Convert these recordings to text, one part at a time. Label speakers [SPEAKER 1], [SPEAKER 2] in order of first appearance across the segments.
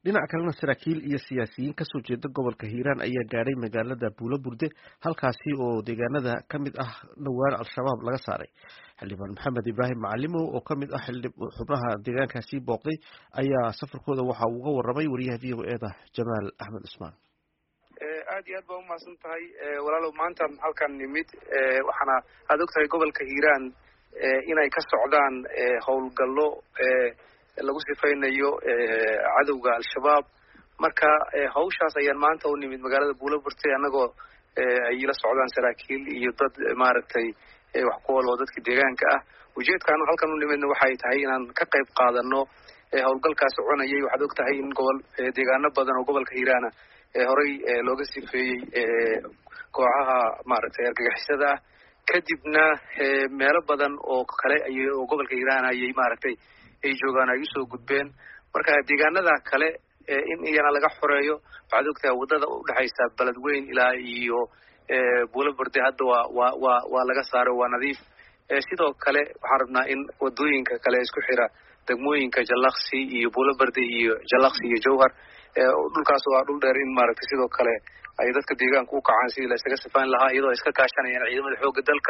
[SPEAKER 1] dhinaca kalena saraakiil iyo siyaasiyiin kasoo jeeda gobolka hiiraan ayaa gaadhay magaalada buulaburde halkaasi oo deegaanada ka mid ah dhowaan al-shabaab laga saaray. xildhibaan maxamed ibraahim macalimow oo kamid ah xubnaha deegaankaasi booqday ayaa safarkooda waxa uu uga waramay wariyaha v o eda jamaal axmed cusmaan.
[SPEAKER 2] aad iyo aad baa umahadsan tahay walaalow, maanta halkan nimid waxaana aad og tahay gobolka hiiraan inay ka socdaan howlgallo lagu sifaynayo cadowga al-shabaab. marka hawshaas ayaan maanta u nimid magaalada buulaburte annagoo ay la socdaan saraakiil iyo dad maaragtay wax ku wal oo dadka deegaanka ah. ujeedkaanu halkan u nimidna waxay tahay inaan ka qayb qaadano howlgalkaas soconayay. waxaad og tahay in deegaano badan oo gobolka hiiraana horey looga sifeeyey kooxaha maaragtay argagixisada ah, kadibna meelo badan oo kale oo gobolka hiiraan ayay maaragtay ay joogaan ay usoo gudbeen. marka deegaanada kale in iyana laga xoreeyo. waxaad og tahay wadada udhexaysa beledweyn ilaa iyo buulaburte hadda waa laga saaro, waa nadiif. sidoo kale waxaan rabnaa in wadooyinka kale isku xira degmooyinka jallaqsi iyo buulaburte iyo jallaqsi iyo jowhar, dhulkaas waa dhul dheer, in maaragtay sidoo kale ay dadka deegaanka u kacaan sidii la isaga sifayn lahaa, iyadoo iska kaashanayaan ciidamada xoogga dalka,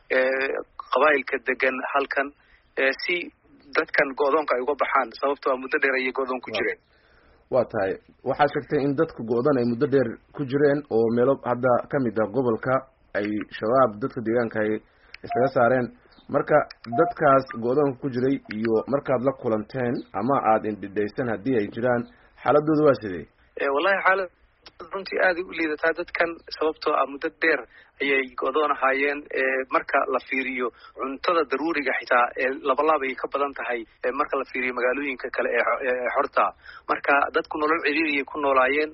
[SPEAKER 2] qabaa'ilka degan halkan, si dadkan go-doonka ay uga baxaan, sababtoo muddo dheer ayay go-doon ku jireen.
[SPEAKER 3] waa tahay, waxaad sheegtay in dadka go-dan ay muddo dheer ku jireen oo meelo hadda kamid ah gobolka ay shabaab dadka deegaanka ay isaga saareen. marka dadkaas go-doonka ku jiray iyo markaad la kulanteen ama aada indhidhaysan haddii ay jiraan, xaaladooda waa sidee?
[SPEAKER 2] wallahi xaalad runtii aaday u liidataa dadkan, sababtoo muddo dheer ayay go-doon ahaayeen. marka la fiiriyo cuntada daruuriga xitaa labalaab ay ka badan tahay marka la fiiriyo magaalooyinka kale ee xorta. marka dadku nolol ciriiriyay ku noolaayeen.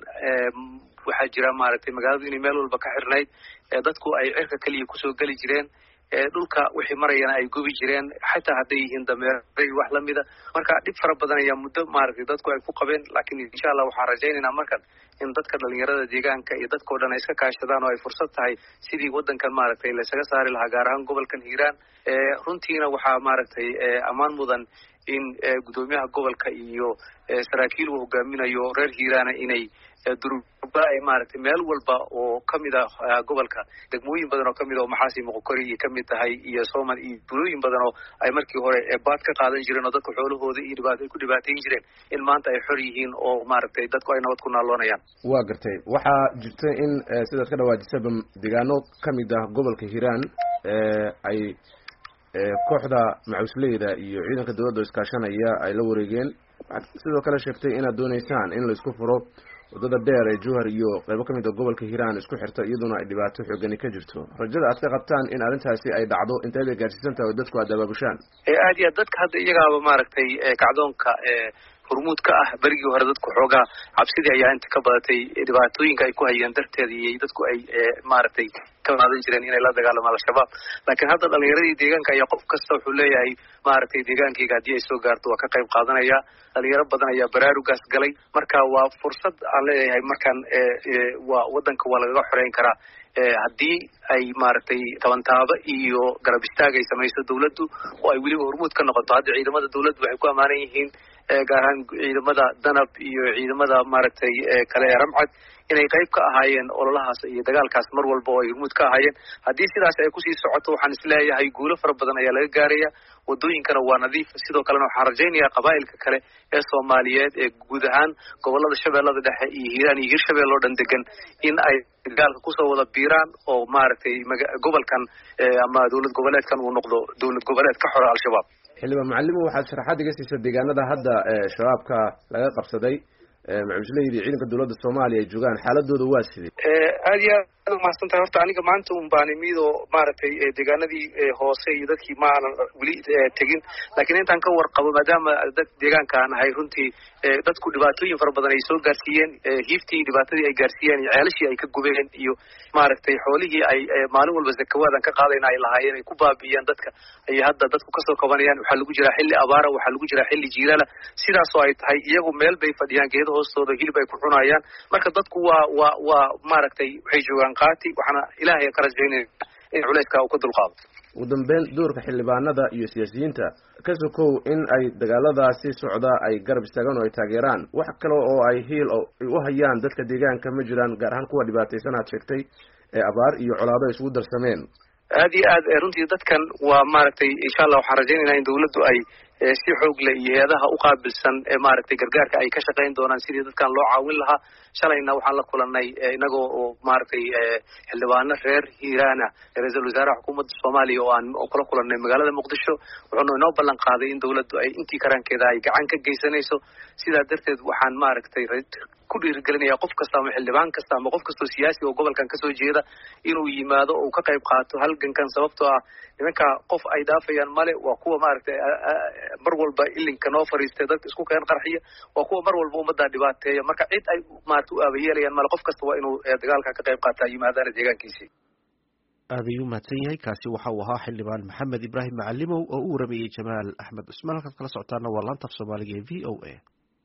[SPEAKER 2] waxaa jira maaragtay magaaladu inay meel walba ka xirnayd, dadku ay cirka keliya kusoo geli jireen, dhulka wixii marayana ay gubi jireen, xataa hadday yihiin dameeray wax lamida. marka dhib fara badan ayaa muddo maaragtay dadku ay ku qabeen. laakiin insha allah waxaan rajaynaynaa markan in dadka dhalinyarada deegaanka iyo dadkao dhan ay iska kaashadaan oo ay fursad tahay sidii wadankan maaragtay la isaga saari lahaa, gaar ahaan gobolkan hiiraan. runtiina waxaa maaragtay ammaan mudan in gudoomiyaha gobolka iyo saraakiil uu hogaaminayo reer hiiraana inay durba ay maaragtay meel walba oo kamid ah gobolka, degmooyin badan oo kamid ah oo maxaasi moqokori iyo kamid tahay iyo sooman iyo bulooyin badan oo ay markii hore baad ka qaadan jireen oo dadka xoolahooda iyo ay ku dhibaateyn jireen, in maanta ay xor yihiin oo maaragtay dadku ay nabad ku naaloonayaan.
[SPEAKER 3] waa gartay, waxaa jirta in sidaad ka dhawaajisaba deegaano kamid ah gobolka hiiraan ay kooxda macusleyda iyo ciidanka dawladda iskaashanaya ay la wareegeen. waxaad sidoo kale sheegtay inaad dooneysaan in la isku furo wadada dheer ee jowhar iyo qaybo kamid a gobolka hiiraan isku xirta, iyaduna ay dhibaato xoogani ka jirto. rajada aad ka qabtaan in arrintaasi ay dhacdo inteed ay gaarsiisan tahay oo dadku aad abaabushaan?
[SPEAKER 2] aad iyo aad dadka hadda iyagaaba maaragtay kacdoonka hormuud ka ah. berigii hore dadku xoogaa cabsidii ayaa inta ka badatay, dhibaatooyinka ay ku hayeen darteed iyo dadku ay maaragtay ka qaadan jireen inay la dagaalamaan al-shabaab. laakiin hadda dhalinyaradii deegaanka ayaa qof kasta wuxuu leeyahay maaragtay deegaankayga haddii ay soo gaarto waa ka qayb qaadanaya. dhalinyaro badan ayaa baraarugaas galay. marka waa fursad aan leeyahay markaan waa wadanka waa lagaga xoreyn karaa haddii ay maaragtay tabantaabo iyo garab istaag ay samayso dawladdu, oo ay weliba hormuud ka noqoto. hadda ciidamada dawladdu waxay ku amaanan yihiin, gaar ahaan ciidamada danab iyo ciidamada maaragtay kale ee ramcad, inay qayb ka ahaayeen ololahaas iyo dagaalkaas mar walba oo ay hormuud ka ahaayeen. haddii sidaas ay kusii socoto, waxaan isleeyahay guulo fara badan ayaa laga gaaraya. wadooyinkana waa nadiif. sidoo kalena waxaan rajaynayaa qabaa'ilka kale ee soomaaliyeed ee guud ahaan gobolada shabeellada dhexe iyo hiiraan iyo hirshabelle oo dhan degan in ay dagaalka kusoo wada biiraan oo maaragtay gobolkan ama dawlad goboleedkan uu noqdo dawlad goboleed ka xora al-shabaab.
[SPEAKER 3] xildhibaan macalimow, waxaad sharaxaad iga siisa deegaanada hadda shabaabka laga qabsaday macusleyda iyo ciidanka dawladda soomaaliya ay joogaan, xaaladooda waa sidee?
[SPEAKER 2] aad iyo aad umahadsan tahay. horta aniga maanta un baan imid oo maaragtay deegaanadii hoose iyo dadkii ma aanan weli tegin, laakiin intaan ka warqabo maadaama dad deegaanka aan ahay, runtii dadku dhibaatooyin fara badan ay soo gaarsiiyeen. hiiftii dhibaatadii ay gaarsiiyeen iyo ceelashii ay ka gubeen iyo maaragtay xoolihii ay maalin walba zakawaadan ka qaadayna ay lahaayeen ay ku baabi'iyeen dadka, ayay hadda dadku kasoo kabanayaan. waxaa lagu jiraa xilli abaara, waxaa lagu jiraa xilli jiilala. sidaasoo ay tahay iyagu meel bay fadhiyaan, geedo hoostooda hilib ay ku cunayaan. marka dadku waa maaragtay waxay joogaan qaati. waxaana ilaahay ka rajaynaya in culayska uu ka dulqaado.
[SPEAKER 3] ugu dambeyn doorka xildhibaanada iyo siyaasiyiinta ka sokow in ay dagaaladaasi socda ay garab istaagaan oo ay taageeraan, wax kale oo ay hiil u hayaan dadka deegaanka ma jiraan, gaar ahaan kuwa dhibaataysan aad sheegtay ee abaar iyo colaado ay isugu darsameen?
[SPEAKER 2] aad iyo aad runtii dadkan waa maaragtay insha allah waxaan rajaynaynaa in dawladdu ay si xoog leh iyo hay-adaha u qaabilsan maaragtay gargaarka ay ka shaqayn doonaan sidii dadkan loo caawin lahaa. shalayna waxaan la kulanay inagoo oo maaragtay xildhibaano reer hiiraan ah ra-iisul wasaaraha xukuumadda soomaaliya oo kula kulanay magaalada muqdisho, wuxuuna inoo ballan qaaday in dawladdu ay intii karaankeeda ay gacan ka geysanayso. sidaa darteed waxaan maaragtay ku dhiirigelinaya qof kasta ama xildhibaan kasta ama qof kastoo siyaasi oo gobolkan kasoo jeeda inuu yimaado oo ka qayb qaato halgankan, sababtoo ah nimanka qof ay dhaafayaan male. waa kuwa maaragtay mar walba ilinka noo fariistay dadka isku keen qarxiya, waa kuwa mar walba ummaddaa dhibaateeya. marka cid ay maaragtay u aabayeelayaan male, qof kasta waa inuu dagaalka ka qayb qaataa yimaadaana deegaankiisii.
[SPEAKER 1] aad ayuu mahadsan yahay. kaasi waxa uu ahaa xildhibaan maxamed ibraahim macalimow oo u waramayey jamaal axmed cusmaan. halkaad kala socotaana waa laanta af soomaaliga ee v o a.